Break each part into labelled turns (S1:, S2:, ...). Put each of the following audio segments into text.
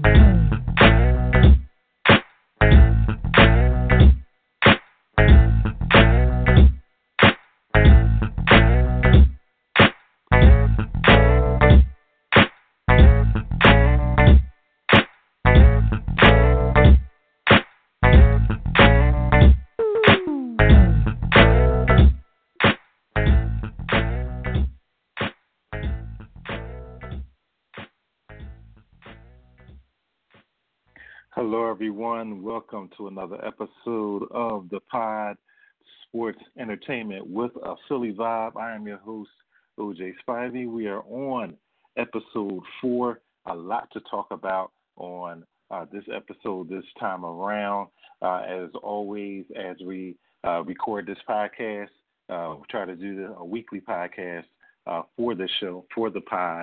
S1: Hello, everyone. Welcome to another episode of the Pod Sports Entertainment with a Philly Vibe. I am your host, OJ Spivey. We are on episode 4. A lot to talk about on this episode this time around. As always, as we record this podcast, we try to do a weekly podcast for the show, for the pod.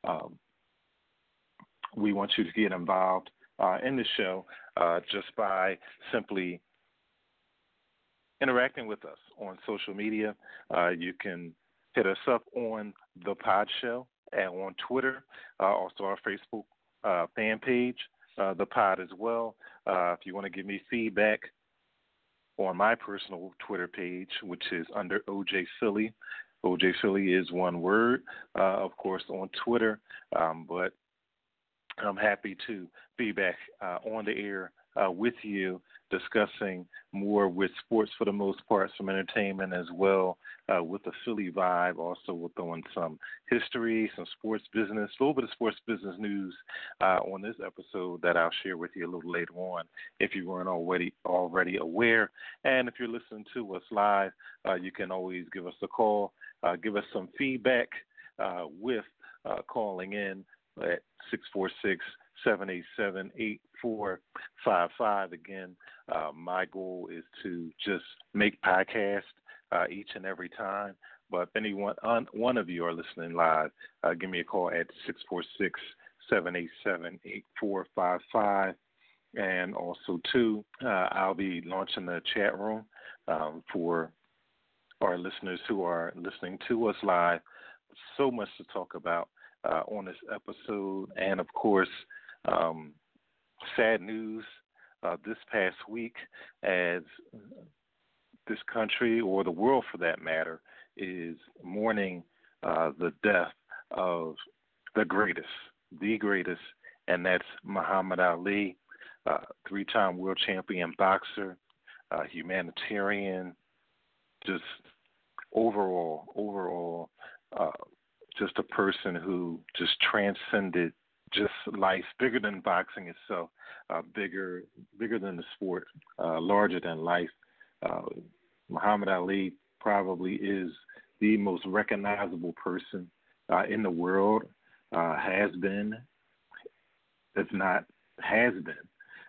S1: We want you to get involved in the show just by simply interacting with us on social media. You can hit us up on the Pod Show and on Twitter, also our Facebook fan page, the Pod as well. If you want to give me feedback on my personal Twitter page, which is under OJ Philly. OJ Philly is one word, of course, on Twitter, but I'm happy to be back on the air with you, discussing more with sports for the most part, some entertainment as well, with a Philly vibe. Also, we're throwing some history, some sports business, a little bit of sports business news on this episode that I'll share with you a little later on if you weren't already aware. And if you're listening to us live, you can always give us a call, give us some feedback with calling in at 646-787-8455. Again, my goal is to just make podcasts each and every time. But if anyone, one of you are listening live, give me a call at 646-787-8455. And also, too, I'll be launching a chat room for our listeners who are listening to us live. So much to talk about on this episode, and of course, sad news this past week as this country, or the world for that matter, is mourning the death of the greatest, and that's Muhammad Ali, three-time world champion boxer, humanitarian, just overall, just a person who just transcended just life, bigger than boxing itself, bigger than the sport, larger than life. Muhammad Ali probably is the most recognizable person in the world, has been, if not has been,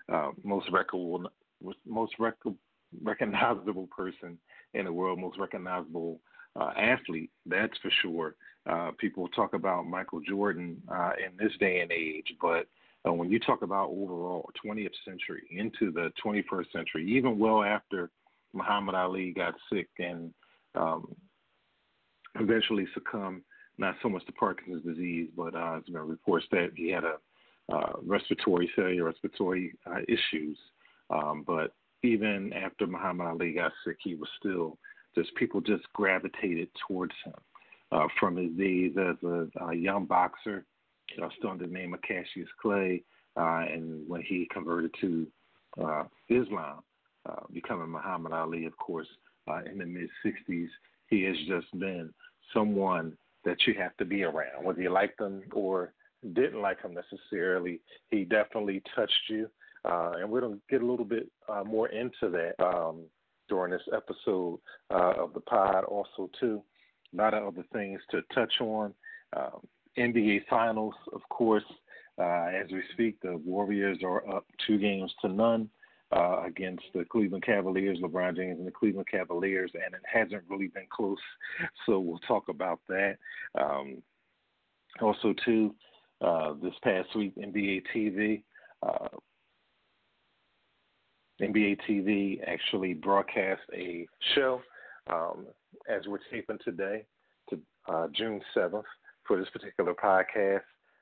S1: most recognizable person in the world, most recognizable athlete, that's for sure. People talk about Michael Jordan in this day and age, but when you talk about overall 20th century into the 21st century, even well after Muhammad Ali got sick and eventually succumbed, not so much to Parkinson's disease, but there's been reports that he had a respiratory issues. But even after Muhammad Ali got sick, he was still people just gravitated towards him from his days as a young boxer, still under the name of Cassius Clay, and when he converted to Islam, becoming Muhammad Ali, of course, in the mid-'60s. He has just been someone that you have to be around, whether you liked him or didn't like him necessarily. He definitely touched you, and we're going to get a little bit more into that during this episode of the pod. Also, too, a lot of other things to touch on. NBA Finals, of course. As we speak, the Warriors are up 2-0 against the Cleveland Cavaliers, LeBron James and the Cleveland Cavaliers, and it hasn't really been close, so we'll talk about that. Also, too, this past week, NBA TV actually broadcast a show as we're taping today, to June 7th, for this particular podcast.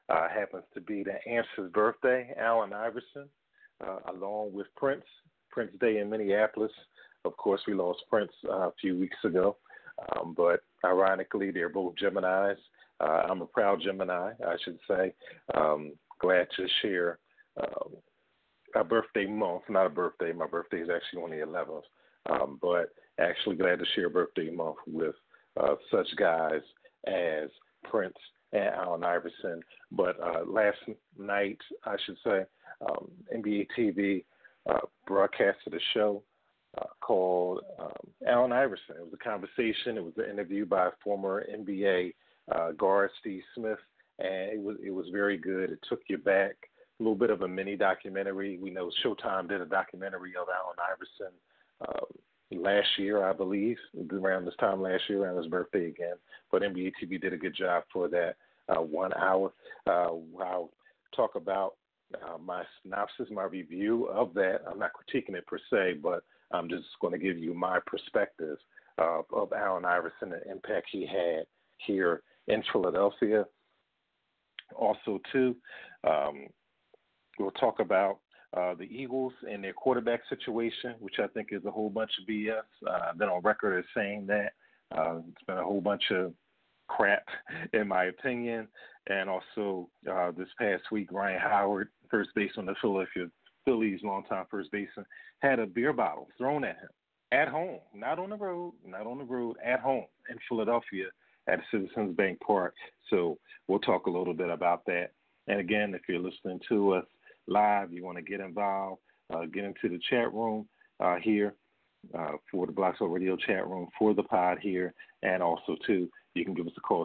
S1: happens to be the Answer's birthday, Allen Iverson, along with Prince. Prince Day in Minneapolis. Of course, we lost Prince a few weeks ago, but ironically, they're both Geminis. I'm a proud Gemini, I should say. Glad to share a birthday month, not a birthday. My birthday is actually on the 11th, but actually glad to share a birthday month with such guys as Prince and Allen Iverson. But last night, I should say, NBA TV broadcasted a show called Allen Iverson. It was a conversation. It was an interview by former NBA guard Steve Smith, and it was very good. It took you back, a little bit of a mini documentary. We know Showtime did a documentary of Allen Iverson last year, I believe, around this time last year, around his birthday again. But NBA TV did a good job for that 1 hour. I'll talk about my synopsis, my review of that. I'm not critiquing it per se, but I'm just going to give you my perspective of Allen Iverson and the impact he had here in Philadelphia. Also, too, we'll talk about the Eagles and their quarterback situation, which I think is a whole bunch of BS. I've been on record as saying that. It's been a whole bunch of crap, in my opinion. And also, this past week, Ryan Howard, first baseman of the Philadelphia Phillies, longtime first baseman, had a beer bottle thrown at him at home, not on the road, at home in Philadelphia at Citizens Bank Park. So we'll talk a little bit about that. And again, if you're listening to us live, you want to get involved, get into the chat room here for the Black Soul Radio chat room for the pod here. And also, too, you can give us a call,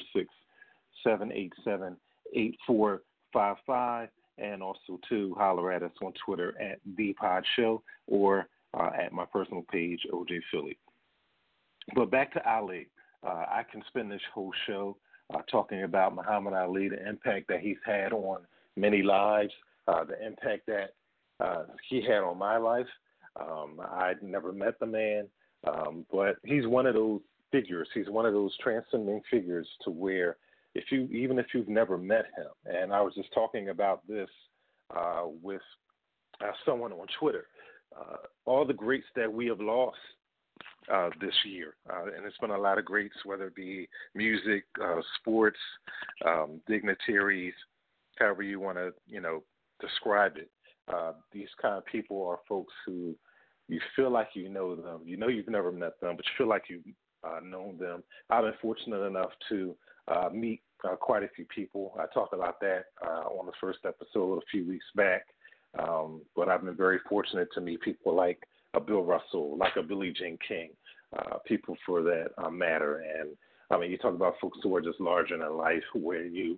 S1: 646-787-8455. And also, too, holler at us on Twitter at ThePodShow or at my personal page, OJ Philly. But back to Ali. I can spend this whole show talking about Muhammad Ali, the impact that he's had on many lives, the impact that he had on my life. I'd never met the man, but he's one of those figures. He's one of those transcending figures to where even if you've never met him, and I was just talking about this with someone on Twitter, all the greats that we have lost this year, and it's been a lot of greats, whether it be music, sports, dignitaries, however you want to, describe it. These kind of people are folks who you feel like you know them. You know you've never met them, but you feel like you've known them. I've been fortunate enough to meet quite a few people. I talked about that on the first episode a few weeks back, but I've been very fortunate to meet people like a Bill Russell, like a Billie Jean King, people for that matter. And I mean, you talk about folks who are just larger than life, where you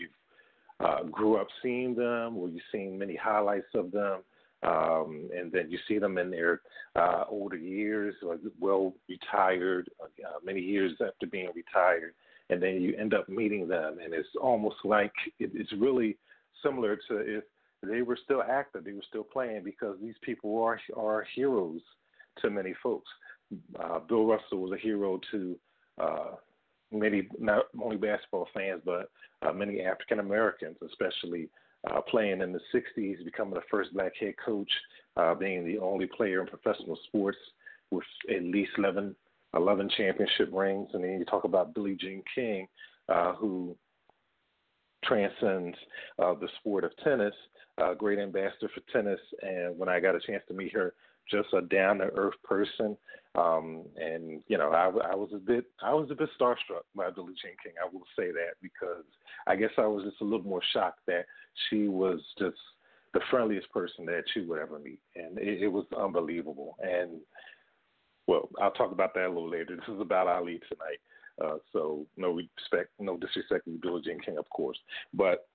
S1: grew up seeing them, or you've seen many highlights of them, and then you see them in their older years, or well retired, many years after being retired, and then you end up meeting them, and it's almost like it's really similar to if they were still active, they were still playing, because these people are heroes to many folks. Bill Russell was a hero to many, not only basketball fans, but many African Americans, especially playing in the 60s, becoming the first black head coach, being the only player in professional sports with at least 11 championship rings. And then you talk about Billie Jean King, who transcends the sport of tennis, a great ambassador for tennis. And when I got a chance to meet her, just a down-to-earth person, and I was a bit starstruck by Billie Jean King. I will say that, because I guess I was just a little more shocked that she was just the friendliest person that you would ever meet, and it was unbelievable. And well, I'll talk about that a little later. This is about Ali tonight, so no disrespect to Billie Jean King, of course, but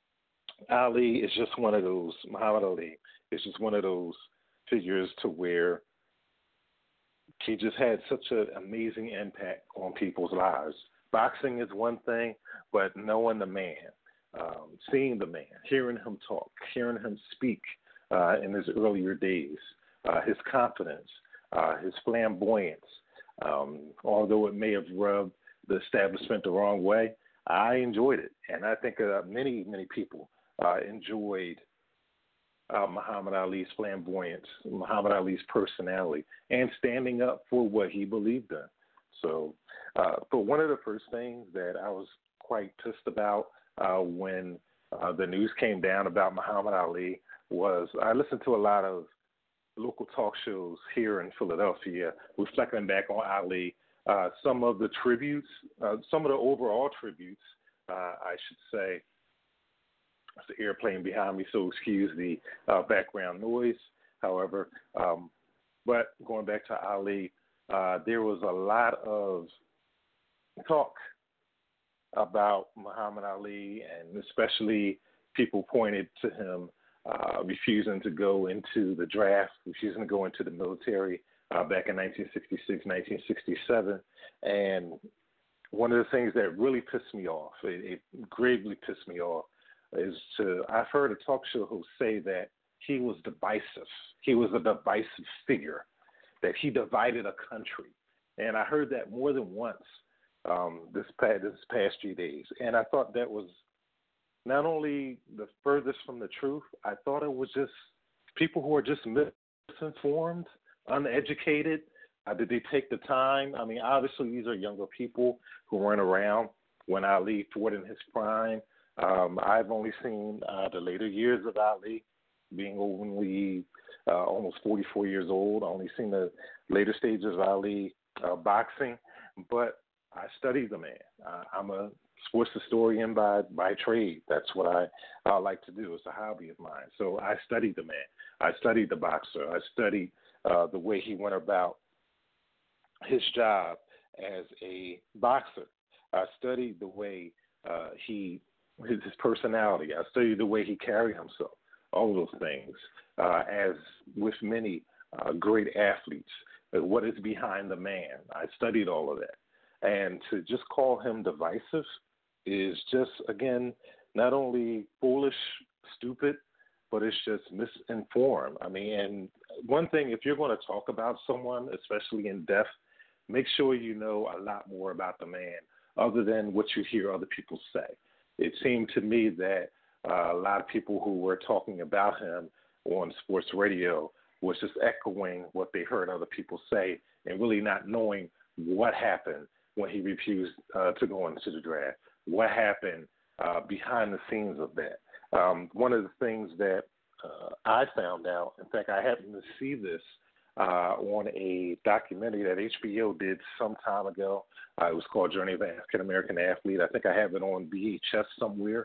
S1: Ali is just one of those. Muhammad Ali is just one of those figures to where he just had such an amazing impact on people's lives. Boxing is one thing, but knowing the man, seeing the man, hearing him talk, hearing him speak in his earlier days, his confidence, his flamboyance, although it may have rubbed the establishment the wrong way, I enjoyed it, and I think many people enjoyed Muhammad Ali's flamboyance, Muhammad Ali's personality, and standing up for what he believed in. So, but one of the first things that I was quite pissed about when the news came down about Muhammad Ali was I listened to a lot of local talk shows here in Philadelphia reflecting back on Ali. Some of the tributes, some of the overall tributes, I should say. There's an airplane behind me, so excuse the background noise. However, but going back to Ali, there was a lot of talk about Muhammad Ali, and especially people pointed to him refusing to go into the draft, refusing to go into the military back in 1966, 1967. And one of the things that really pissed me off, it gravely pissed me off, is I've heard a talk show host say that he was divisive. He was a divisive figure, that he divided a country. And I heard that more than once this past few days. And I thought that was not only the furthest from the truth, I thought it was just people who are just misinformed, uneducated. Did they take the time? I mean, obviously these are younger people who weren't around when Ali fought in his prime. I've only seen the later years of Ali, being only almost 44 years old. I've only seen the later stages of Ali boxing, but I studied the man. I'm a sports historian by trade. That's what I like to do. It's a hobby of mine. So I studied the man. I studied the boxer. I studied the way he went about his job as a boxer. I studied the way his personality. I studied the way he carried himself. All of those things. As with many great athletes, what is behind the man? I studied all of that. And to just call him divisive is just, again, not only foolish, stupid, but it's just misinformed. I mean, and one thing, if you're going to talk about someone, especially in depth, make sure you know a lot more about the man other than what you hear other people say. It seemed to me that a lot of people who were talking about him on sports radio was just echoing what they heard other people say and really not knowing what happened when he refused to go into the draft. What happened behind the scenes of that? One of the things that I found out, in fact, I happened to see this on a documentary that HBO did some time ago. It was called Journey of an African American Athlete. I think I have it on VHS somewhere.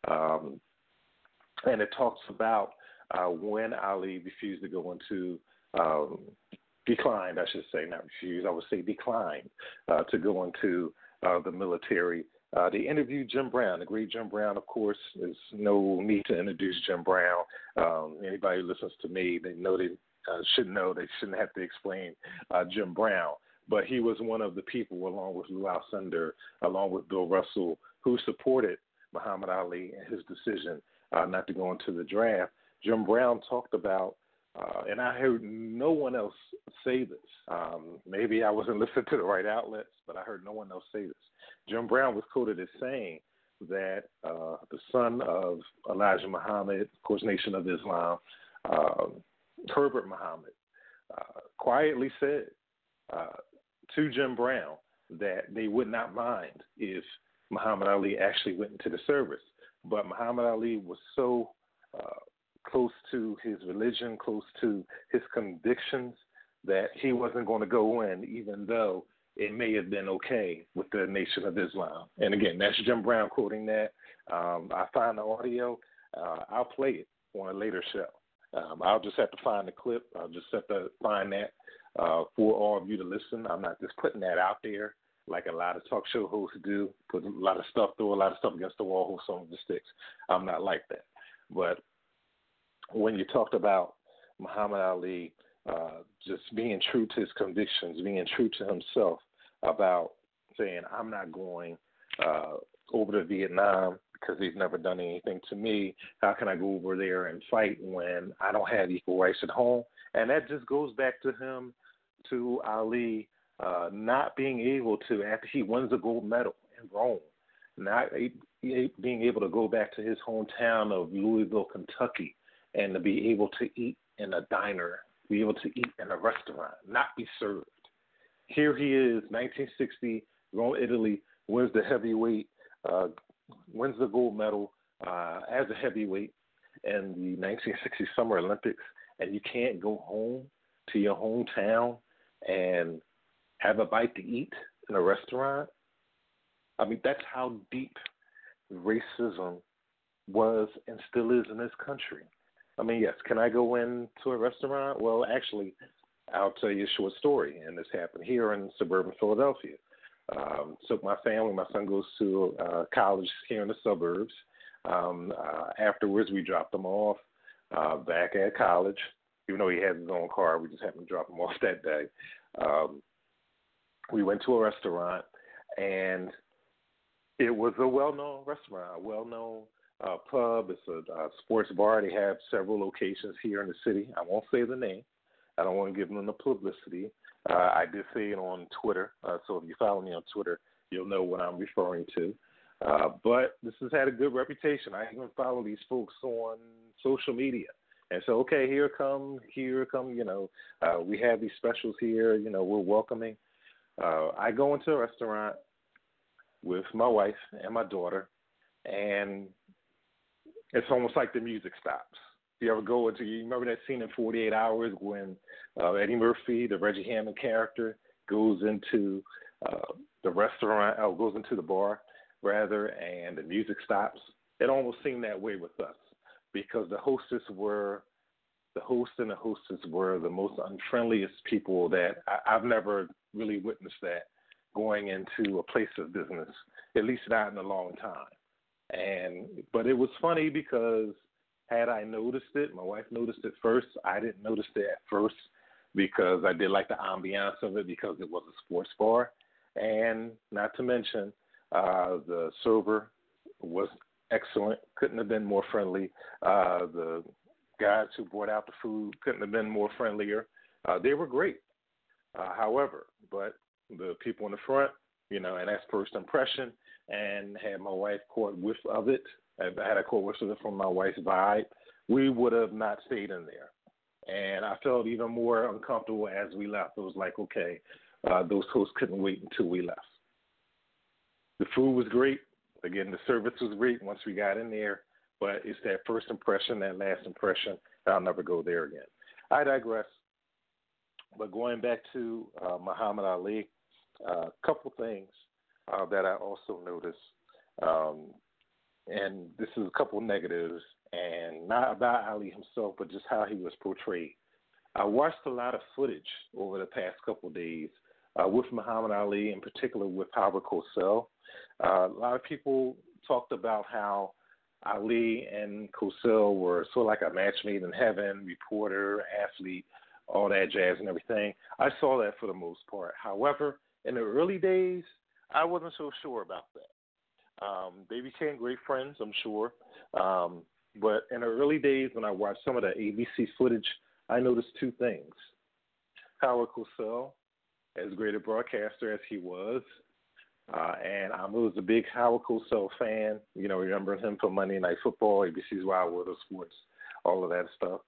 S1: And it talks about when Ali refused to go into declined, I should say, not refused, I would say declined to go into the military. They interviewed Jim Brown, the great Jim Brown, of course. There's no need to introduce Jim Brown. Anybody who listens to me, they know they should know. They shouldn't have to explain Jim Brown. But he was one of the people, along with Lou Alcindor, along with Bill Russell, who supported Muhammad Ali and his decision not to go into the draft. Jim Brown talked about, and I heard no one else say this. Maybe I wasn't listening to the right outlets, but I heard no one else say this. Jim Brown was quoted as saying that the son of Elijah Muhammad, of course, Nation of Islam, Herbert Muhammad, quietly said to Jim Brown that they would not mind if Muhammad Ali actually went into the service. But Muhammad Ali was so close to his religion, close to his convictions, that he wasn't going to go in, even though it may have been okay with the Nation of Islam. And again, that's Jim Brown quoting that. I find the audio. I'll play it on a later show. I'll just have to find the clip. I'll just have to find that for all of you to listen. I'm not just putting that out there like a lot of talk show hosts do, put a lot of stuff, throw a lot of stuff against the wall, hold some of the sticks. I'm not like that. But when you talked about Muhammad Ali just being true to his convictions, being true to himself about saying, I'm not going over to Vietnam because he's never done anything to me. How can I go over there and fight when I don't have equal rights at home? And that just goes back to him, to Ali, not being able to, after he wins a gold medal in Rome, not being able to go back to his hometown of Louisville, Kentucky, and to be able to eat in a diner, be able to eat in a restaurant, not be served. Here he is, 1960, Rome, Italy, wins the heavyweight, wins the gold medal as a heavyweight in the 1960 Summer Olympics, and you can't go home to your hometown and have a bite to eat in a restaurant. I mean, that's how deep racism was and still is in this country. I mean, yes, can I go into a restaurant? Well, actually, I'll tell you a short story, and this happened here in suburban Philadelphia. Took my family. My son goes to college here in the suburbs. Afterwards, we dropped him off back at college. Even though he had his own car, we just happened to drop him off that day. We went to a restaurant, and it was a well-known restaurant, a well-known pub. It's a sports bar. They have several locations here in the city. I won't say the name. I don't want to give them the publicity. I did say it on Twitter, so if you follow me on Twitter, you'll know what I'm referring to. But this has had a good reputation. I even follow these folks on social media. And so, okay, here come, we have these specials here, we're welcoming. I go into a restaurant with my wife and my daughter, and it's almost like the music stops. You remember that scene in 48 Hours when Eddie Murphy, the Reggie Hammond character, goes into the restaurant, goes into the bar, rather, and the music stops? It almost seemed that way with us because the host and the hostess were the most unfriendliest people that I've never really witnessed that going into a place of business, at least not in a long time. But it was funny because had I noticed it, my wife noticed it first. I didn't notice it at first because I did like the ambiance of it because it was a sports bar. And not to mention, the server was excellent, couldn't have been more friendly. The guys who brought out the food couldn't have been more friendlier. They were great. However, but the people in the front, and that's first impression, and had my wife caught whiff of it, had a caught whiff of it from my wife's vibe, we would have not stayed in there. And I felt even more uncomfortable as we left. It was like, okay, those hosts couldn't wait until we left. The food was great. Again, the service was great once we got in there, but it's that first impression, that last impression, I'll never go there again. I digress. But going back to Muhammad Ali, a couple things that I also noticed, and this is a couple negatives, and not about Ali himself, but just how he was portrayed. I watched a lot of footage over the past couple of days with Muhammad Ali, in particular with Howard Cosell. A lot of people talked about how Ali and Cosell were sort of like a match made in heaven, reporter, athlete, all that jazz and everything. I saw that for the most part. However, in the early days, I wasn't so sure about that. They became great friends, I'm sure. But in the early days, when I watched some of the ABC footage, I noticed two things. Howard Cosell, as great a broadcaster as he was, and I was a big Howard Cosell fan, remember him from Monday Night Football, ABC's Wild World of Sports, all of that stuff.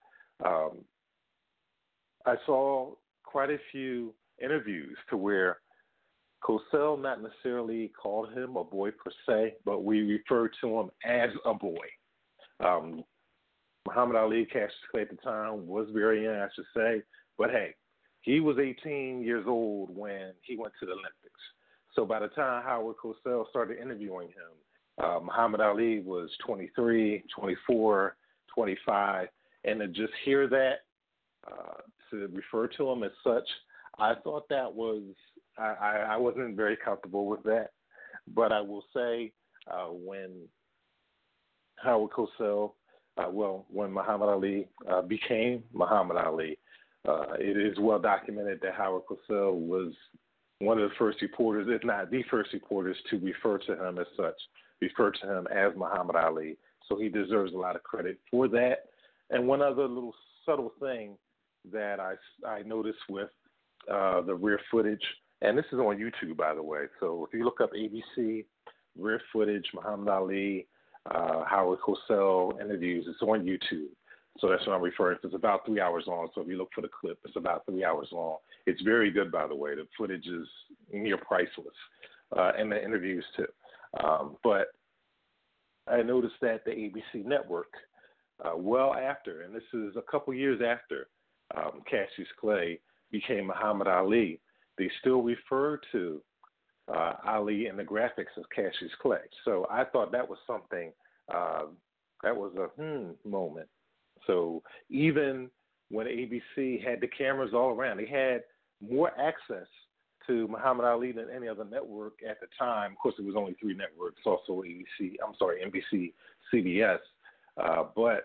S1: I saw quite a few interviews to where Cosell not necessarily called him a boy per se, but we referred to him as a boy. Muhammad Ali, Cassius Clay at the time, was very young, I should say, but hey, he was 18 years old when he went to the Olympics. So by the time Howard Cosell started interviewing him, Muhammad Ali was 23, 24, 25, and to just hear that, to refer to him as such, I thought that was, I wasn't very comfortable with that. But I will say when Howard Cosell, when Muhammad Ali became Muhammad Ali, it is well documented that Howard Cosell was one of the first reporters, if not the first reporters, to refer to him as such, refer to him as Muhammad Ali. So he deserves a lot of credit for that. And one other little subtle thing that I noticed with the rear footage, and this is on YouTube, by the way. So if you look up ABC rare footage, Muhammad Ali, Howard Cosell interviews. It's on YouTube. So that's what I'm referring to. It's about 3 hours long. So if you look for the clip, it's about 3 hours long. It's very good, by the way. The footage is near priceless, and the interviews too. But I noticed that the ABC network, well after, and this is a couple years after Cassius Clay became Muhammad Ali, they still refer to Ali in the graphics as Cassius Clay. So I thought that was something, that was a moment. So even when ABC had the cameras all around, they had more access to Muhammad Ali than any other network at the time. Of course, it was only 3 networks, also NBC, CBS. But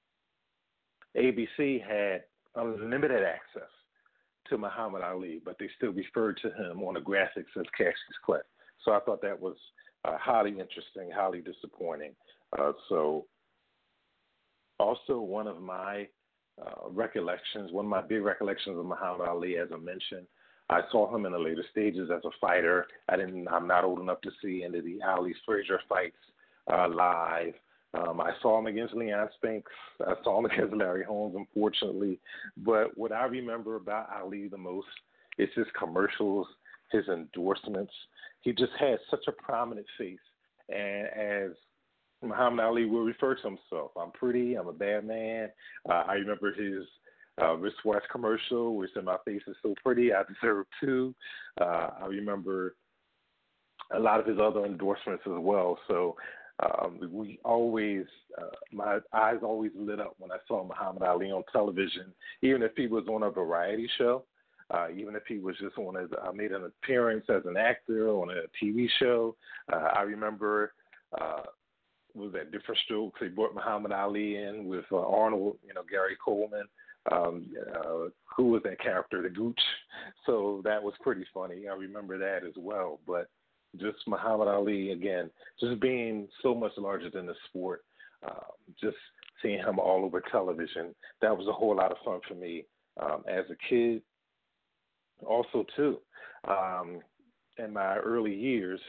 S1: ABC had unlimited access to Muhammad Ali, but they still referred to him on the graphics as Cassius Clay. So I thought that was highly interesting, highly disappointing. So also one of my recollections, one of my big recollections of Muhammad Ali, as I mentioned, I saw him in the later stages as a fighter. I'm not old enough to see any of the Ali Frazier fights live. I saw him against Leon Spinks. I saw him against Larry Holmes, unfortunately. But what I remember about Ali the most is his commercials, his endorsements. He just had such a prominent face. And as Muhammad Ali will refer to himself, I'm pretty, I'm a bad man. I remember his wristwatch commercial where he said, my face is so pretty, I deserve two. I remember a lot of his other endorsements as well. So we always, my eyes always lit up when I saw Muhammad Ali on television, even if he was on a variety show, even if he was just made an appearance as an actor on a TV show. I remember, was that Different Strokes? They brought Muhammad Ali in with Arnold, Gary Coleman. Who was that character, the Gooch? So that was pretty funny. I remember that as well. But just Muhammad Ali, again, just being so much larger than the sport, just seeing him all over television, that was a whole lot of fun for me as a kid. Also, too, in my early years,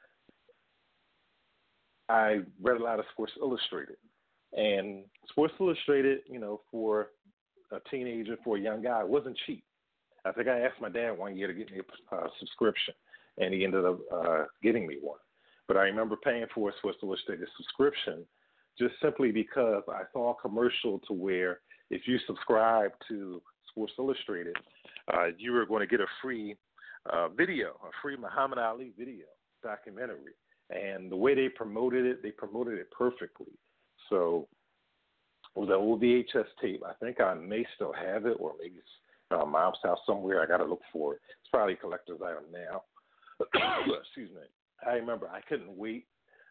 S1: I read a lot of Sports Illustrated. And Sports Illustrated, for a teenager, for a young guy, wasn't cheap. I think I asked my dad one year to get me a subscription, and he ended up getting me one. But I remember paying for a Sports Illustrated subscription just simply because I saw a commercial to where if you subscribe to Sports Illustrated, you were going to get a free video, a free Muhammad Ali video documentary. And the way they promoted it perfectly. So it was an old VHS tape. I think I may still have it, or maybe it's at my mom's house somewhere. I got to look for it. It's probably a collector's item now. Excuse me. I remember I couldn't wait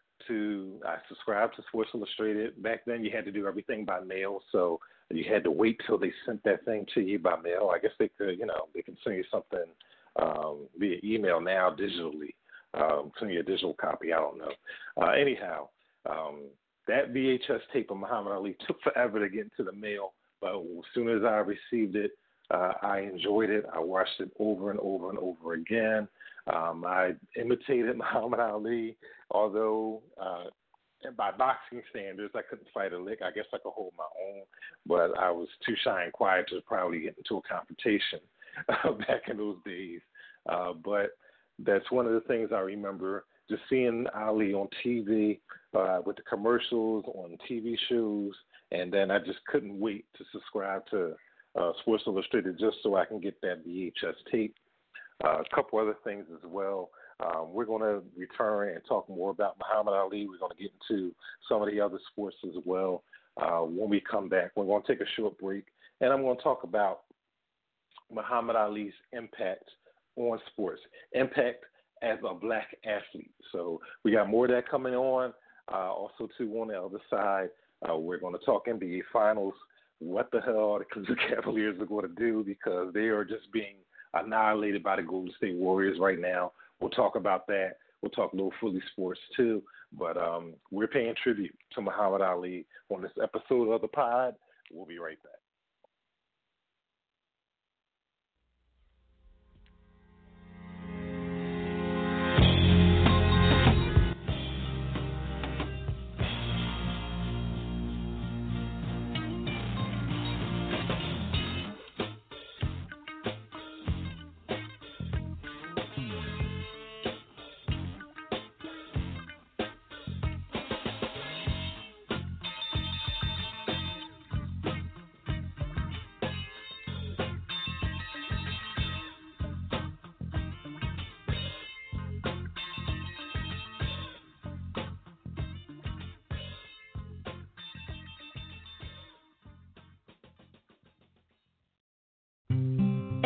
S1: I subscribed to Sports Illustrated. Back then you had to do everything by mail, so you had to wait till they sent that thing to you by mail. I guess they could, they can send you something via email now digitally. Send you a digital copy, I don't know. Anyhow, that VHS tape of Muhammad Ali took forever to get into the mail, but as soon as I received it, I enjoyed it. I watched it over and over and over again. I imitated Muhammad Ali, although by boxing standards, I couldn't fight a lick. I guess I could hold my own, but I was too shy and quiet to probably get into a confrontation back in those days. But that's one of the things I remember, just seeing Ali on TV with the commercials on TV shows, and then I just couldn't wait to subscribe to Sports Illustrated just so I can get that VHS tape. A couple other things as well. We're going to return and talk more about Muhammad Ali. We're going to get into some of the other sports as well. When we come back, we're going to take a short break, and I'm going to talk about Muhammad Ali's impact on sports, impact as a black athlete. So we got more of that coming on. Also, too, on the other side, we're going to talk NBA Finals. What the hell are the Cleveland Cavaliers are going to do, because they are just being annihilated by the Golden State Warriors right now. We'll talk about that. We'll talk a little Philly sports too. But we're paying tribute to Muhammad Ali on this episode of the pod. We'll be right back.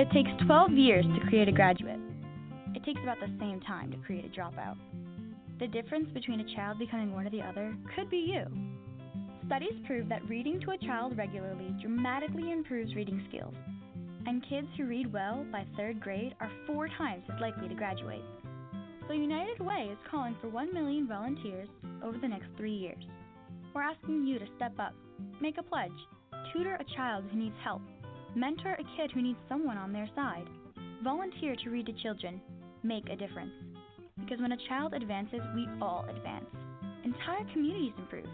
S2: It takes 12 years to create a graduate. It takes about the same time to create a dropout. The difference between a child becoming one or the other could be you. Studies prove that reading to a child regularly dramatically improves reading skills, and kids who read well by 3rd grade are 4 times as likely to graduate. So United Way is calling for 1 million volunteers over the next 3 years. We're asking you to step up, make a pledge, tutor a child who needs help, mentor a kid who needs someone on their side, volunteer to read to children, make a difference. Because when a child advances, we all advance. Entire communities improve.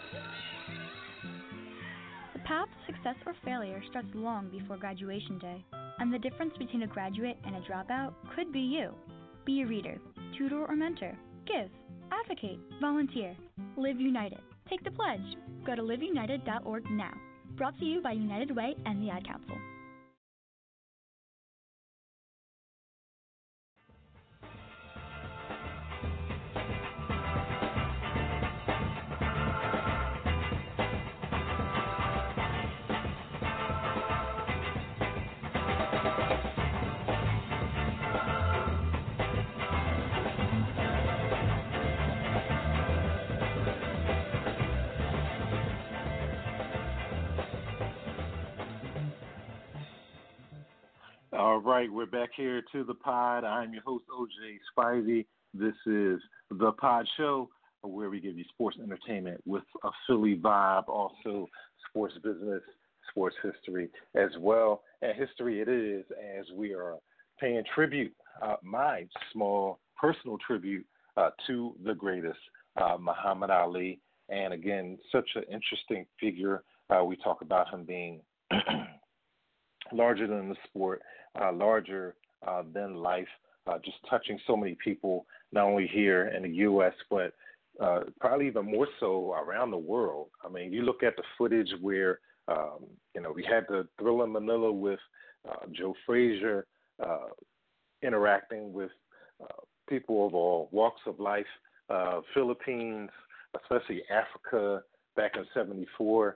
S2: The path to success or failure starts long before graduation day, and the difference between a graduate and a dropout could be you. Be a reader, tutor or mentor, give, advocate, volunteer, live united. Take the pledge. Go to liveunited.org now. Brought to you by United Way and the Ad Council.
S1: All right, we're back here to the pod. I'm your host, OJ Spivey. This is the Pod Show, where we give you sports entertainment with a Philly vibe, also sports business, sports history as well. And history it is, as we are paying tribute, my small personal tribute to the greatest, Muhammad Ali. And again, such an interesting figure. We talk about him being larger than the sport, larger than life, just touching so many people, not only here in the U.S., but probably even more so around the world. I mean, you look at the footage where, we had the Thriller in Manila with Joe Frazier interacting with people of all walks of life, Philippines, especially Africa back in '74.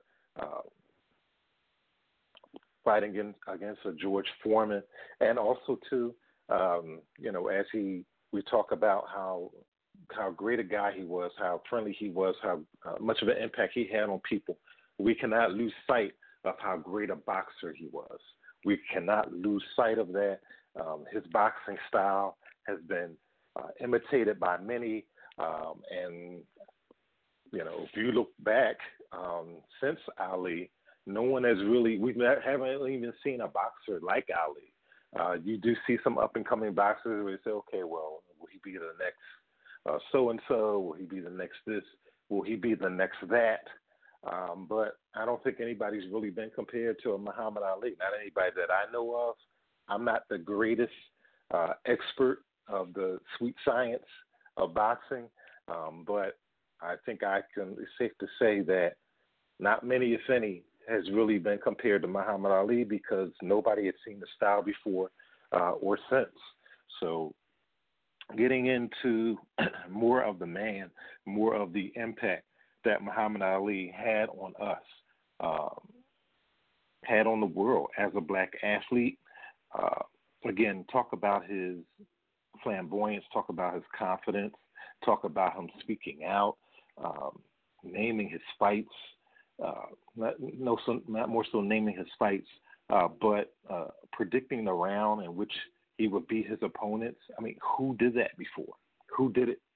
S1: Fighting against a George Foreman, and also too, as we talk about how great a guy he was, how friendly he was, how much of an impact he had on people. We cannot lose sight of how great a boxer he was. We cannot lose sight of that. His boxing style has been imitated by many, and if you look back since Ali. No one has really, haven't even seen a boxer like Ali. You do see some up-and-coming boxers where you say, okay, well, will he be the next so-and-so? Will he be the next this? Will he be the next that? But I don't think anybody's really been compared to a Muhammad Ali, not anybody that I know of. I'm not the greatest expert of the sweet science of boxing, but I think it's safe to say that not many, if any, has really been compared to Muhammad Ali, because nobody had seen the style before or since. So getting into more of the man, more of the impact that Muhammad Ali had on us, had on the world as a black athlete. Again, talk about his flamboyance, talk about his confidence, talk about him speaking out, naming his fights, not more so naming his fights, but predicting the round in which he would beat his opponents. I mean, who did that before? Who did it?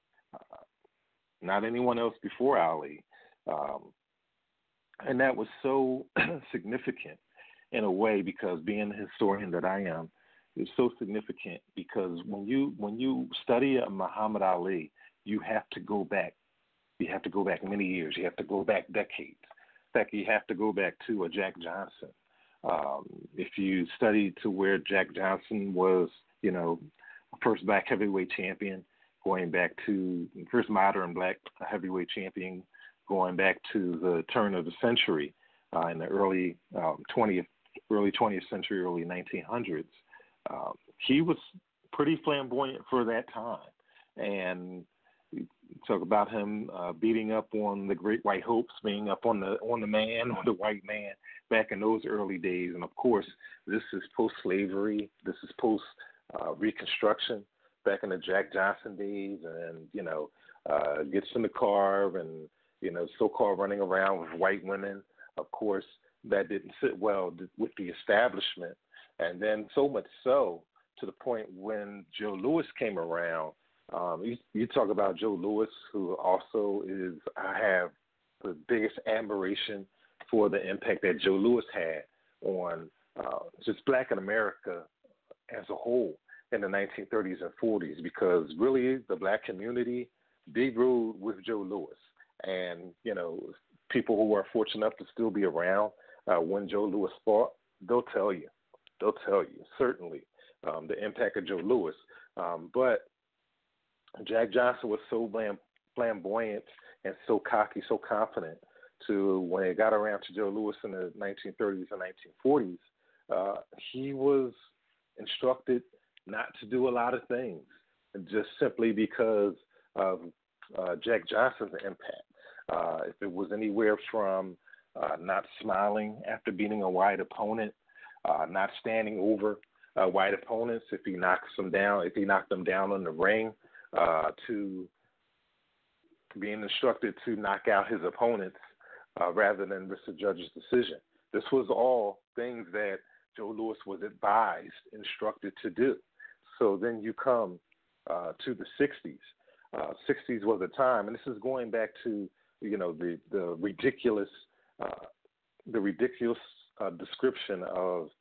S1: Not anyone else before Ali. And that was so significant in a way, because being the historian that I am, is so significant because when you study Muhammad Ali, you have to go back. You have to go back many years. You have to go back decades. In fact, you have to go back to a Jack Johnson. If you study to where Jack Johnson was, first black heavyweight champion, going back to first modern black heavyweight champion, going back to the turn of the century, in the early 20th century, early 1900s. He was pretty flamboyant for that time, and Talk about him beating up on the great white hopes, being up on the man or the white man back in those early days. And of course, this is post-slavery. This is post-Reconstruction, back in the Jack Johnson days, and gets in the car and so-called running around with white women. Of course, that didn't sit well with the establishment, and then so much so to the point when Joe Louis came around. You talk about Joe Louis, who also is, I have the biggest admiration for the impact that Joe Louis had on just Black America as a whole in the 1930s and 40s, because really the Black community, they rode with Joe Louis. And, people who are fortunate enough to still be around when Joe Louis fought, they'll tell you, certainly, the impact of Joe Louis. But Jack Johnson was so flamboyant and so cocky, so confident, to when it got around to Joe Louis in the 1930s and 1940s, he was instructed not to do a lot of things, just simply because of Jack Johnson's impact. If it was anywhere from not smiling after beating a white opponent, not standing over white opponents if he knocks them down, in the ring, to being instructed to knock out his opponents rather than risk the judge's decision. This was all things that Joe Louis was instructed to do. So then you come to the 60s. 60s was a time, and this is going back to the ridiculous description of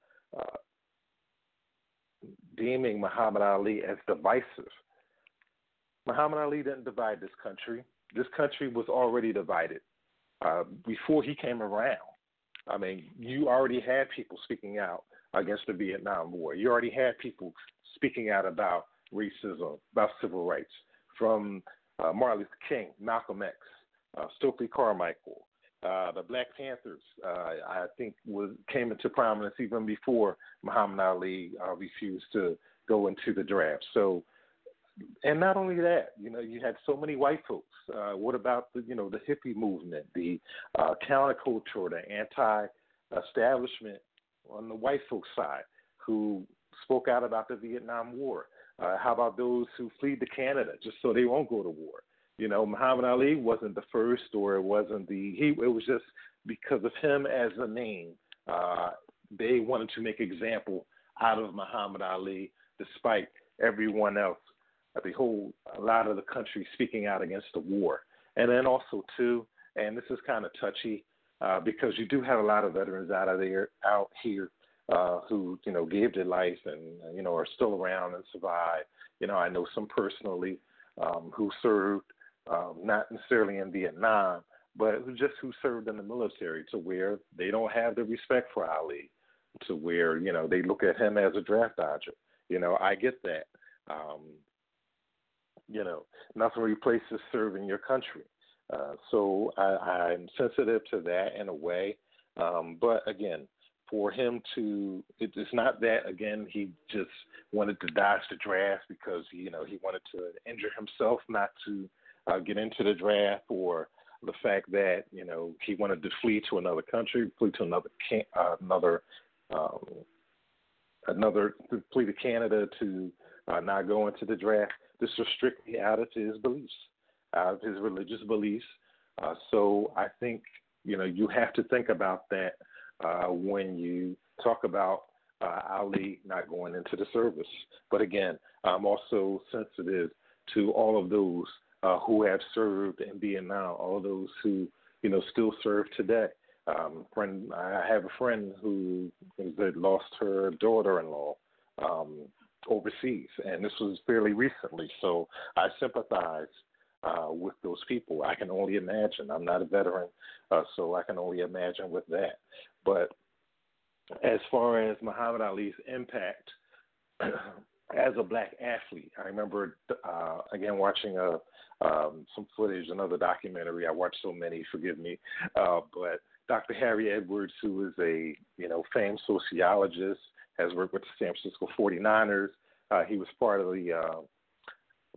S1: deeming Muhammad Ali as divisive. Muhammad Ali didn't divide this country. This country was already divided before he came around. I mean, you already had people speaking out against the Vietnam War. You already had people speaking out about racism, about civil rights, from Martin Luther King, Malcolm X, Stokely Carmichael, the Black Panthers. I think came into prominence even before Muhammad Ali refused to go into the draft. So. And not only that, you had so many white folks. What about the hippie movement, the counterculture, the anti-establishment on the white folks' side who spoke out about the Vietnam War? How about those who fled to Canada just so they won't go to war? Muhammad Ali wasn't the first, or it wasn't it was just because of him as a name. They wanted to make example out of Muhammad Ali, despite everyone else. A lot of the country speaking out against the war. And then also, too, and this is kind of touchy, because you do have a lot of veterans out here who, gave their life and, are still around and survive. I know some personally who served, not necessarily in Vietnam, but who served in the military, to where they don't have the respect for Ali, to where, they look at him as a draft dodger. I get that. Nothing replaces serving your country. So I'm sensitive to that in a way. But again, for him it's not that, again, he just wanted to dodge the draft because, he wanted to injure himself not to get into the draft, or the fact that, he wanted to flee to another country, flee to flee to Canada to not go into the draft. This was strictly out of his beliefs, out of his religious beliefs. So I think, you have to think about that when you talk about Ali not going into the service. But again, I'm also sensitive to all of those who have served in Vietnam, all those who, still serve today. I have a friend who lost her daughter-in-law overseas, and this was fairly recently. So I sympathize with those people. I can only imagine. I'm not a veteran, so I can only imagine with that. But as far as Muhammad Ali's impact as a black athlete, I remember, again, watching some footage, another documentary. I watched so many, forgive me. But Dr. Harry Edwards, who is a famed sociologist, has worked with the San Francisco 49ers. He was part of the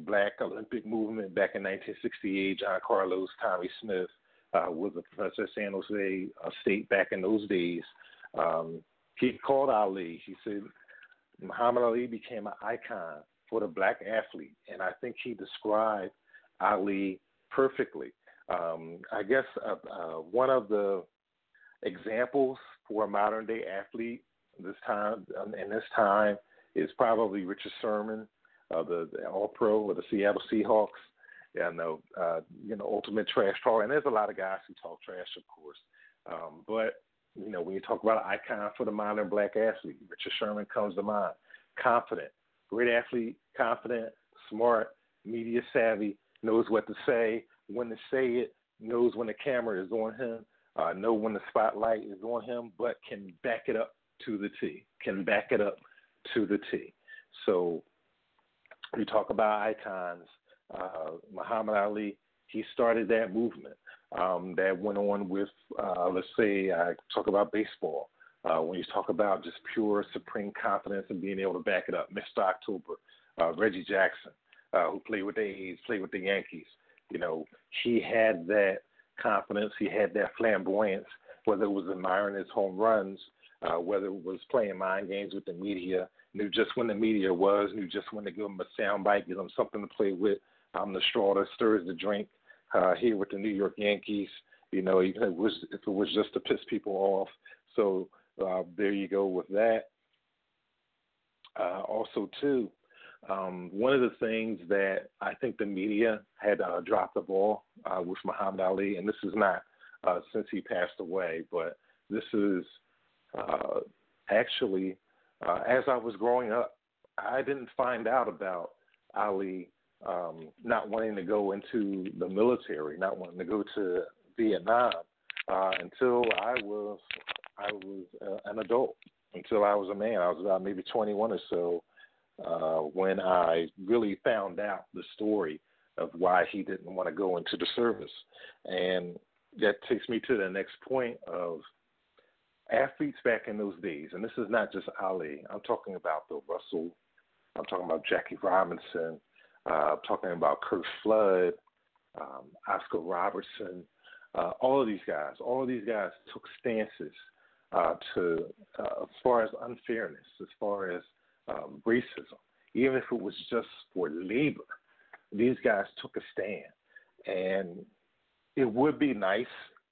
S1: Black Olympic movement back in 1968. John Carlos, Tommy Smith was a professor at San Jose State back in those days. He called Ali. He said Muhammad Ali became an icon for the black athlete, and I think he described Ali perfectly. I guess one of the examples for a modern day athlete this time is probably Richard Sherman, the All-Pro of the Seattle Seahawks. Yeah, I know, ultimate trash talk, and there's a lot of guys who talk trash, of course. But when you talk about an icon for the modern black athlete, Richard Sherman comes to mind. Confident, great athlete, confident, smart, media savvy, knows what to say, when to say it, knows when the camera is on him, know when the spotlight is on him, but can back it up to the T. So you talk about icons. Muhammad Ali, he started that movement that went on with, let's say, I talk about baseball. When you talk about just pure supreme confidence and being able to back it up, Mr. October, Reggie Jackson, who played with the A's, played with the Yankees. He had that confidence, he had that flamboyance, whether it was admiring his home runs, whether it was playing mind games with the media, knew just when the media was, knew just when to give him a sound bite, give him something to play with. I'm the straw that stirs the drink here with the New York Yankees, even if it was just to piss people off. So there you go with that. Also, too, one of the things that I think the media had dropped the ball with Muhammad Ali, and this is not since he passed away, but this is actually as I was growing up, I didn't find out about Ali not wanting to go into the military, not wanting to go to Vietnam until I was an adult, until I was a man. I was about maybe 21 or so when I really found out the story of why he didn't want to go into the service. And that takes me to the next point of athletes back in those days. And this is not just Ali. I'm talking about Bill Russell. I'm talking about Jackie Robinson. I'm talking about Curt Flood, Oscar Robertson. All of these guys took stances as far as unfairness, as far as racism, even if it was just for labor. These guys took a stand, and it would be nice.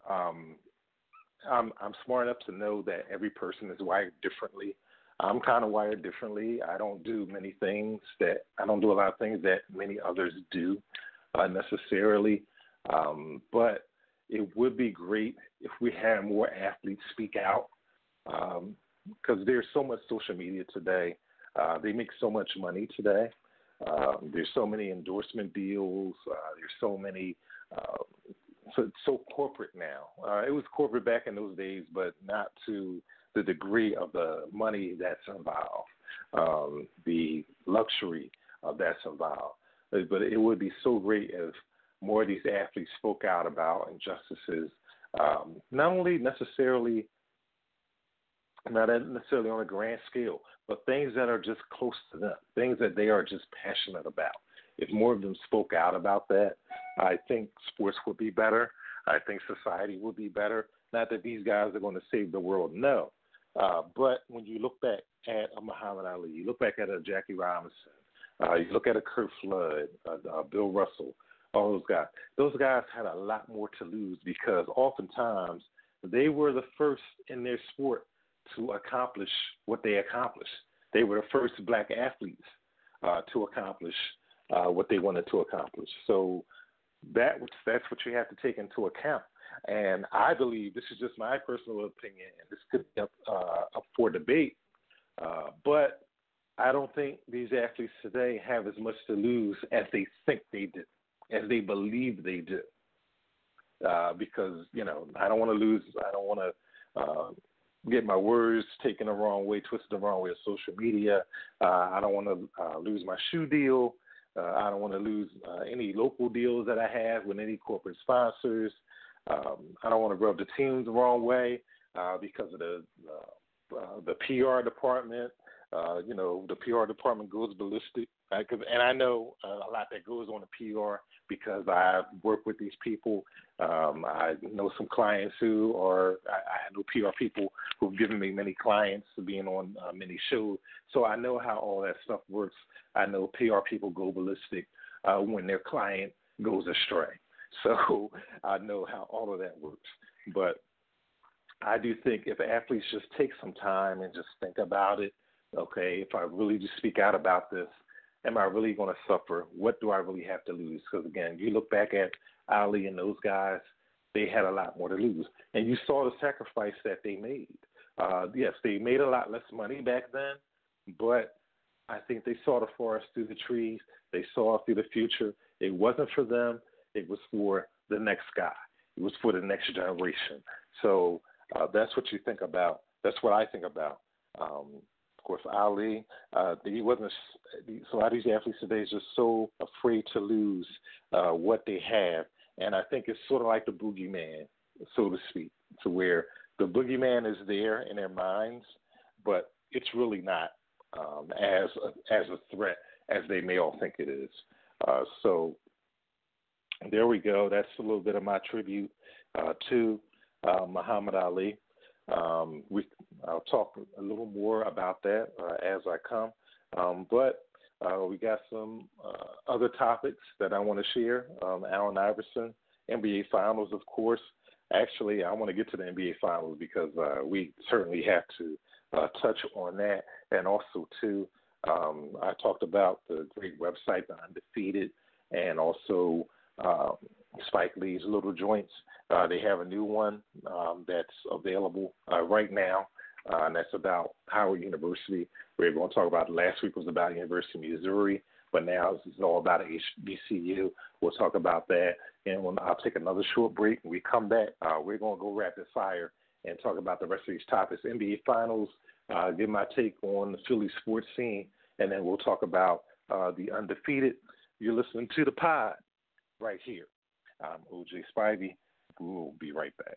S1: I'm smart enough to know that every person is wired differently. I'm kind of wired differently. I don't do a lot of things that many others do necessarily. But it would be great if we had more athletes speak out because there's so much social media today. They make so much money today. There's so many endorsement deals. There's so many. So corporate now. It was corporate back in those days, but not to the degree of the money that's involved, the luxury that's involved. But it would be so great if more of these athletes spoke out about injustices, not necessarily on a grand scale, but things that are just close to them, things that they are just passionate about. If more of them spoke out about that, I think sports would be better. I think society would be better. Not that these guys are going to save the world, no. But when you look back at a Muhammad Ali, you look back at a Jackie Robinson, you look at a Curt Flood, Bill Russell, all those guys had a lot more to lose because oftentimes they were the first in their sport to accomplish what they accomplished. They were the first black athletes to accomplish what they wanted to accomplish. So that's what you have to take into account. And I believe, this is just my personal opinion, and this could be up for debate, but I don't think these athletes today have as much to lose as they think they do, as they believe they do. Because, I don't want to lose, I don't want to get my words taken the wrong way, twisted the wrong way on social media. I don't want to lose my shoe deal. I don't want to lose any local deals that I have with any corporate sponsors. I don't want to rub the teams the wrong way because of the PR department. The PR department goes ballistic. And I know a lot that goes on the PR because I work with these people. I know some clients I know PR people who've given me many clients being on many shows. So I know how all that stuff works. I know PR people go ballistic when their client goes astray. So I know how all of that works. But I do think if athletes just take some time and just think about it, okay, if I really just speak out about this, am I really going to suffer? What do I really have to lose? Because, again, you look back at Ali and those guys, they had a lot more to lose. And you saw the sacrifice that they made. Yes, they made a lot less money back then, but I think they saw the forest through the trees. They saw through the future. It wasn't for them. It was for the next guy. It was for the next generation. So that's what you think about. That's what I think about. Of course, Ali, he wasn't. So a lot of these athletes today is just so afraid to lose what they have, and I think it's sort of like the boogeyman, so to speak, to where the boogeyman is there in their minds, but it's really not as a threat as they may all think it is. So there we go. That's a little bit of my tribute to Muhammad Ali. I'll talk a little more about that as I come. But we got some other topics that I want to share. Allen Iverson, NBA Finals, of course. Actually, I want to get to the NBA Finals because we certainly have to touch on that. And also, too, I talked about the great website, The Undefeated, and also Spike Lee's Little Joints. They have a new one that's available right now, and that's about Howard University. We're going to talk about last week was about University of Missouri, but now this is all about HBCU. We'll talk about that, and I'll take another short break. When we come back, we're going to go rapid fire and talk about the rest of these topics. NBA Finals, give my take on the Philly sports scene, and then we'll talk about the Undefeated. You're listening to the pod right here. I'm OJ Spivey. We'll be right back.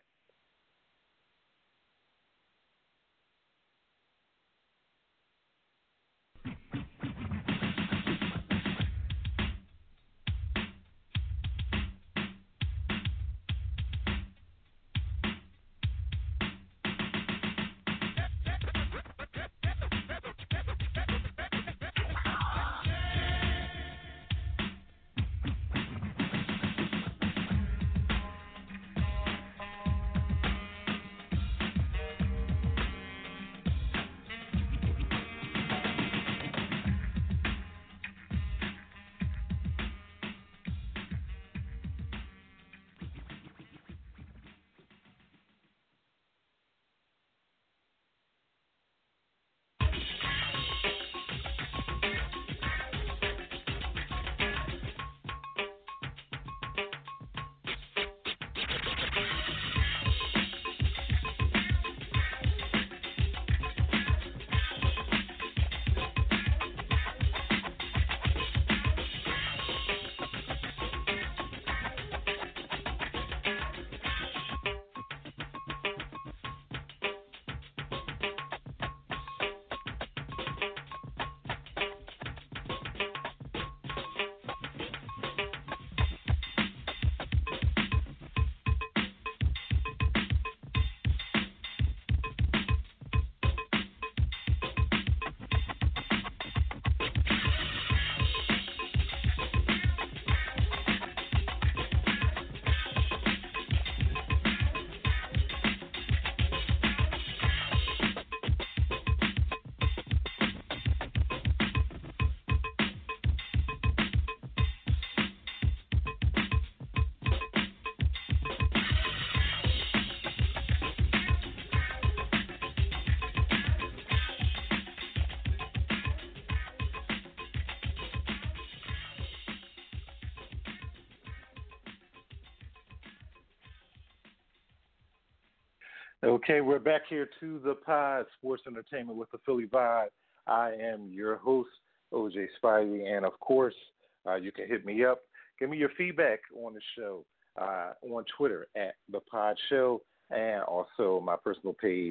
S1: Okay, we're back here to the pod, Sports Entertainment with the Philly Vibe. I am your host, OJ Spivey, and of course, you can hit me up. Give me your feedback on the show on Twitter at The Pod Show, and also my personal page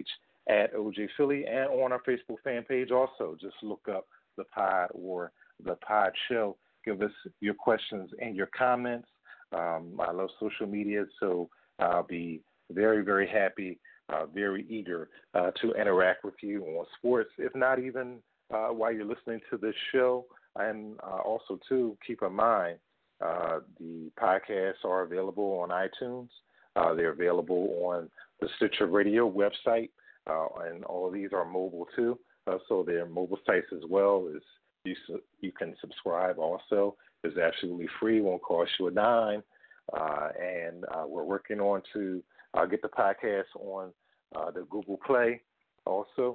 S1: at OJ Philly, and on our Facebook fan page also. Just look up the pod or the pod show. Give us your questions and your comments. I love social media, so I'll be very, very happy, very eager to interact with you on sports, if not even while you're listening to this show. And also, too, keep in mind, the podcasts are available on iTunes. They're available on the Stitcher Radio website, and all of these are mobile, too. So they're mobile sites as well. You can subscribe also. It's absolutely free, won't cost you a dime. And we're working on to get the podcast on the Google Play also.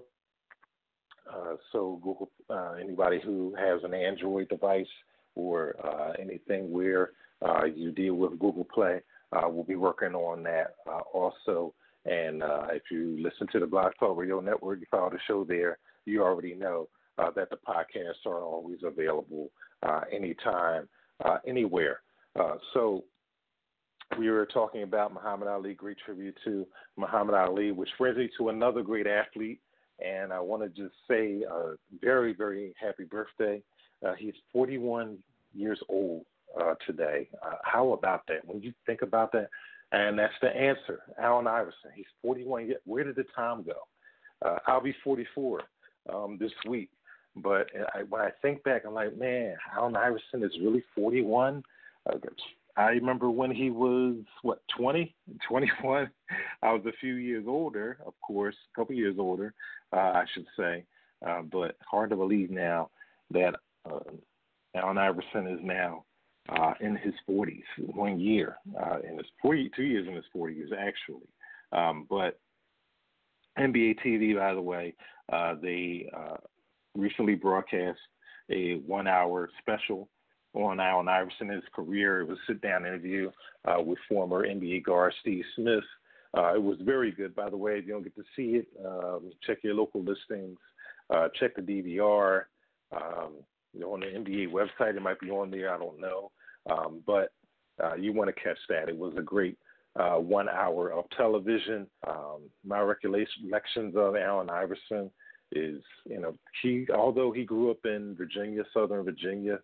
S1: So Google, anybody who has an Android device or anything where you deal with Google Play, we'll be working on that also. And if you listen to the Blog Talk Radio Network, you follow the show there, you already know that the podcasts are always available anytime, anywhere. So we were talking about Muhammad Ali, great tribute to Muhammad Ali, which brings me to another great athlete. And I want to just say a very, very happy birthday. He's 41 years old today. How about that? When you think about that, and that's the answer, Allen Iverson. He's 41. Where did the time go? I'll be 44 this week. But when I think back, I'm like, man, Allen Iverson is really 41. I remember when he was, 20, 21. I was a few years older, of course, a couple years older, I should say. But hard to believe now that Allen Iverson is now in his 40s, 1 year, in his 2 years in his 40s, actually. But NBA TV, by the way, they recently broadcast a 1 hour special on Allen Iverson, his career. It was a sit-down interview with former NBA guard Steve Smith. It was very good, by the way. If you don't get to see it, check your local listings, check the DVR. On the NBA website, it might be on there, I don't know. But you want to catch that. It was a great 1 hour of television. My recollections of Allen Iverson is, although he grew up in Virginia, Southern Virginia,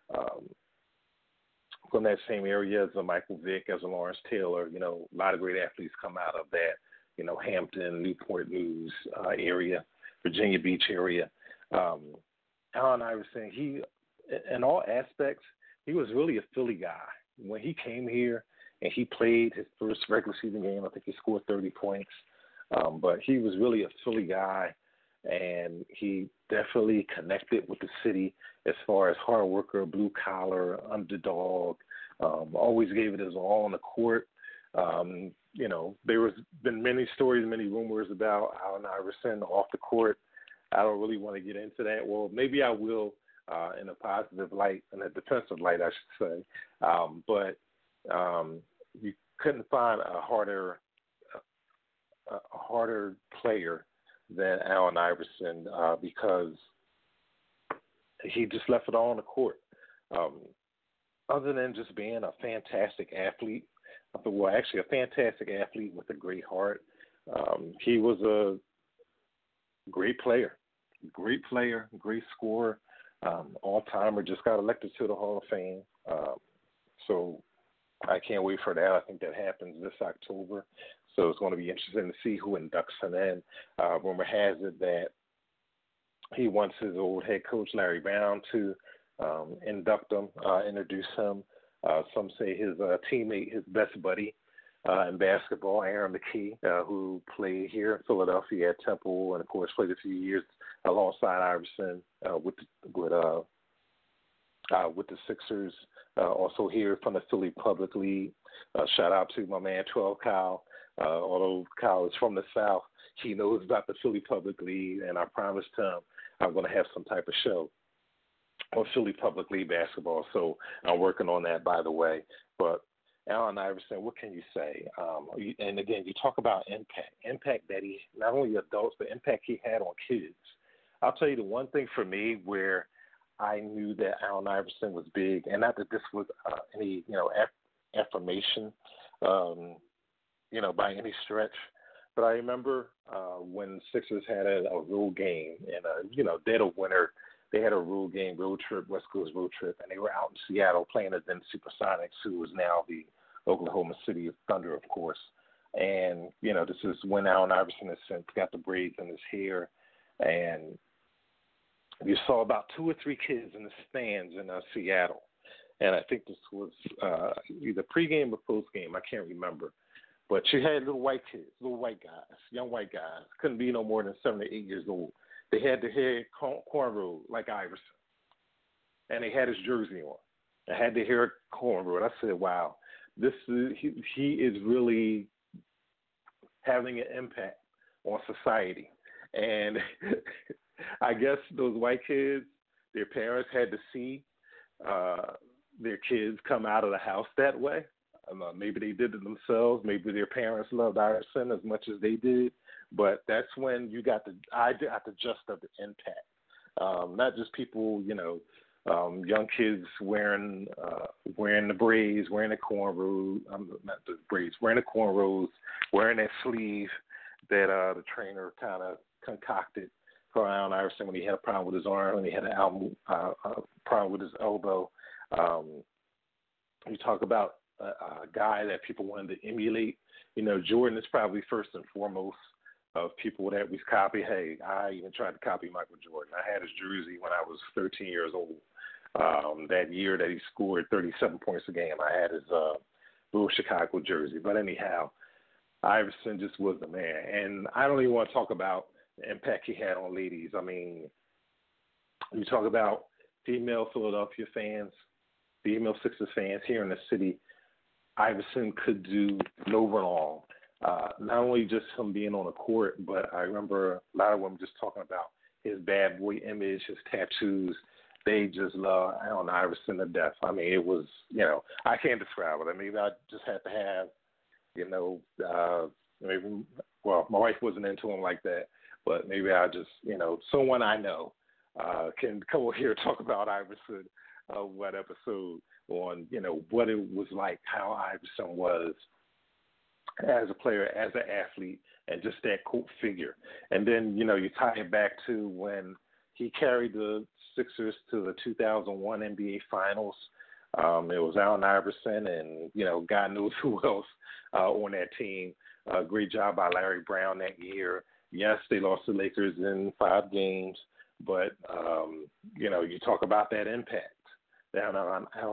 S1: from that same area as a Michael Vick, as a Lawrence Taylor, a lot of great athletes come out of that, Hampton, Newport News area, Virginia Beach area. Allen Iverson, he, in all aspects, he was really a Philly guy. When he came here and he played his first regular season game, I think he scored 30 points. But he was really a Philly guy, and he definitely connected with the city as far as hard worker, blue collar, underdog. Always gave it his all on the court. There was been many stories, many rumors about Allen Iverson off the court. I don't really want to get into that. Well, maybe I will in a positive light, in a defensive light, I should say. But you couldn't find a harder player than Allen Iverson because he just left it all on the court. Other than just being a fantastic athlete, actually a fantastic athlete with a great heart, he was a great player, great scorer, all-timer, just got elected to the Hall of Fame. So I can't wait for that. I think that happens this October. So it's going to be interesting to see who inducts him in. Rumor has it that he wants his old head coach, Larry Brown, to induct him, introduce him. Some say his teammate, his best buddy in basketball, Aaron McKie, who played here in Philadelphia at Temple and, of course, played a few years alongside Iverson with the Sixers. Also here from the Philly Public League. Shout out to my man, 12 Kyle. Although Kyle is from the South, he knows about the Philly Public League, and I promised him I'm going to have some type of show on Philly Public League basketball. So I'm working on that, by the way. But Allen Iverson, what can you say? And again, you talk about impact that he, not only adults, but impact he had on kids. I'll tell you the one thing for me where I knew that Allen Iverson was big, and not that this was any, affirmation, by any stretch, But I remember when Sixers had a road game in dead of winter. They had a road game, road trip, West Coast road trip, and they were out in Seattle playing against Supersonics, who is now the Oklahoma City Thunder, of course. And, this is when Allen Iverson has since got the braids in his hair. And you saw about 2 or 3 kids in the stands in Seattle. And I think this was either pregame or postgame. I can't remember. But you had little white kids, little white guys, young white guys. Couldn't be no more than 7 to 8 years old. They had their hair cornrowed like Iverson. And they had his jersey on. They had their hair cornrowed. I said, wow, he is really having an impact on society. And I guess those white kids, their parents had to see their kids come out of the house that way. Maybe they did it themselves. Maybe their parents loved Iverson as much as they did. But that's when I got the gist of the impact. Not just people, young kids wearing the braids, wearing the cornrows, not the braids, wearing the cornrows, wearing that sleeve that the trainer kind of concocted for Allen Iverson when he had a problem with his arm, when he had a problem with his elbow. You talk about a guy that people wanted to emulate. Jordan is probably first and foremost of people that we copy. Hey, I even tried to copy Michael Jordan. I had his jersey when I was 13 years old. That year that he scored 37 points a game, I had his blue Chicago jersey. But anyhow, Iverson just was the man. And I don't even want to talk about the impact he had on ladies. I mean, you talk about female Philadelphia fans, female Sixers fans here in the city, Iverson could do no wrong. Not only just him being on the court, but I remember a lot of women just talking about his bad boy image, his tattoos. They just love Allen Iverson to death. I mean, it was, I can't describe it. I mean, I just had to have, maybe, well, my wife wasn't into him like that, but maybe I just, someone I know can come over here and talk about Iverson, what episode on, what it was like, how Iverson was as a player, as an athlete, and just that cool figure. And then, you tie it back to when he carried the Sixers to the 2001 NBA Finals. It was Allen Iverson and, God knows who else on that team. Great job by Larry Brown that year. Yes, they lost the Lakers in 5 games, but, you talk about that impact. Allen